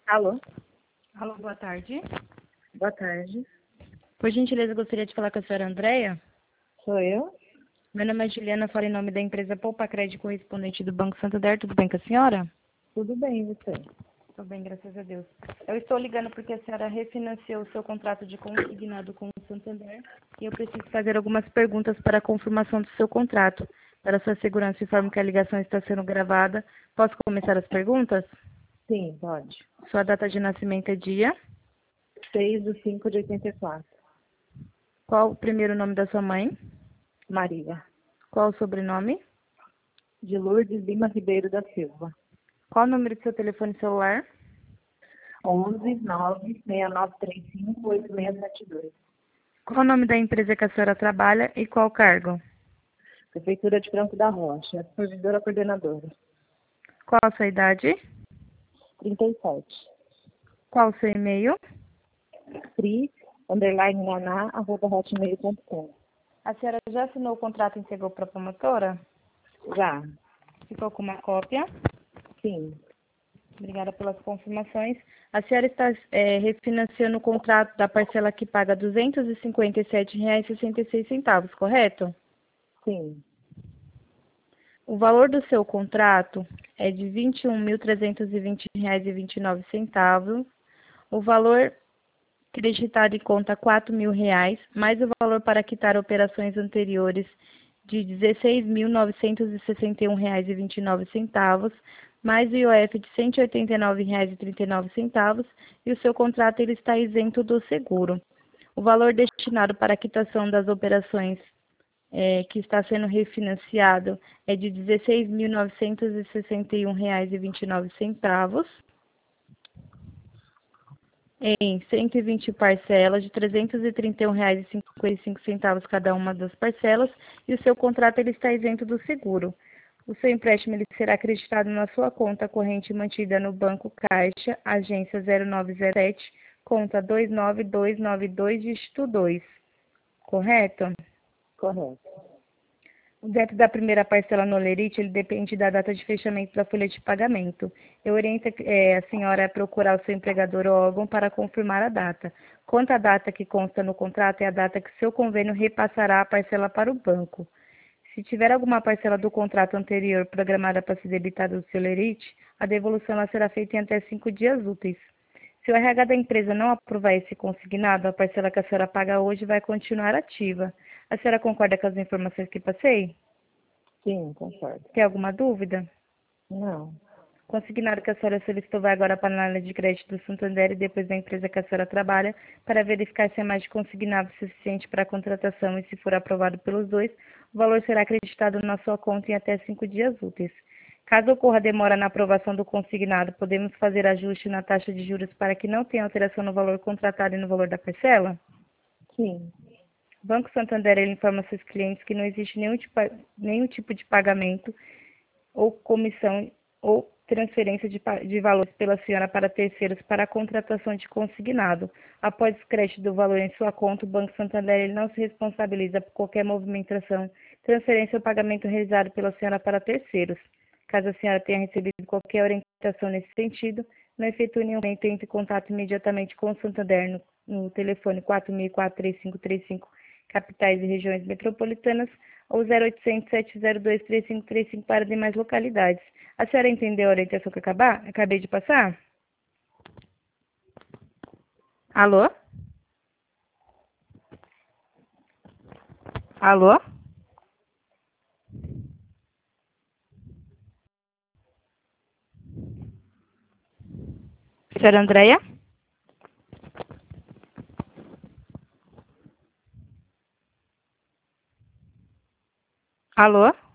Alô, Alô, boa tarde. boa tarde. Por gentileza, eu gostaria de falar com a senhora Andréia. Sou eu? Meu nome é Juliana, falo em nome da empresa Poupa Crédito, correspondente do Banco Santander. Tudo bem com a senhora? Tudo bem, e você? Tudo bem, graças a Deus. Eu estou ligando porque a senhora refinanciou o seu contrato de consignado com o Santander e eu preciso fazer algumas perguntas para a confirmação do seu contrato. Para sua segurança, informo que a ligação está sendo gravada. Posso começar as perguntas? Sim, pode. Sua data de nascimento é dia? 6/5/84. Qual o primeiro nome da sua mãe? Maria. Qual o sobrenome? De Lourdes Lima Ribeiro da Silva. Qual o número do seu telefone celular? 11-96935-8672. Qual o nome da empresa que a senhora trabalha e qual o cargo? Prefeitura de Franco da Rocha. Supervisora coordenadora. Qual a sua idade? 37. Qual o seu e-mail? Pri_naná@hotmail.com. A senhora já assinou o contrato e entregou para a promotora? Já. Ficou com uma cópia? Sim. Obrigada pelas confirmações. A senhora está refinanciando o contrato da parcela que paga R$ 257,66, correto? Sim. O valor do seu contrato é de R$ 21.320,29. O valor creditado em conta R$ 4.000, mais o valor para quitar operações anteriores de R$ 16.961,29, mais o IOF de R$ 189,39, e o seu contrato ele está isento do seguro. O valor destinado para a quitação das operações que está sendo refinanciado é de R$ 16.961,29. Em 120 parcelas de R$ 331,55 cada uma das parcelas, e o seu contrato ele está isento do seguro. O seu empréstimo ele será acreditado na sua conta corrente mantida no Banco Caixa, agência 0907, conta 29292, dígito 2. Correto? Correto. O débito da primeira parcela no Olerite, ele depende da data de fechamento da folha de pagamento. Eu oriento a senhora a procurar o seu empregador ou órgão para confirmar a data. Quanto à data que consta no contrato, é a data que seu convênio repassará a parcela para o banco. Se tiver alguma parcela do contrato anterior programada para ser debitada do seu Olerite, a devolução ela será feita em até 5 dias úteis. Se o RH da empresa não aprovar esse consignado, a parcela que a senhora paga hoje vai continuar ativa. A senhora concorda com as informações que passei? Sim, concordo. Tem alguma dúvida? Não. Consignado que a senhora solicitou vai agora para a análise de crédito do Santander e depois da empresa que a senhora trabalha para verificar se é mais de consignado suficiente para a contratação e se for aprovado pelos dois, o valor será acreditado na sua conta em até 5 dias úteis. Caso ocorra demora na aprovação do consignado, podemos fazer ajuste na taxa de juros para que não tenha alteração no valor contratado e no valor da parcela? Sim. O Banco Santander ele informa seus clientes que não existe nenhum tipo de pagamento ou comissão ou transferência de valores pela senhora para terceiros para a contratação de consignado. Após o crédito do valor em sua conta, o Banco Santander ele não se responsabiliza por qualquer movimentação, transferência ou pagamento realizado pela senhora para terceiros. Caso a senhora tenha recebido qualquer orientação nesse sentido, não efetue nenhum movimento, entre em contato imediatamente com o Santander no telefone 4004-3535, capitais e regiões metropolitanas, ou 0800 702 3535 para demais localidades. A senhora entendeu a orientação que eu acabei de passar? Alô? Alô? Senhora Andréia? Alô?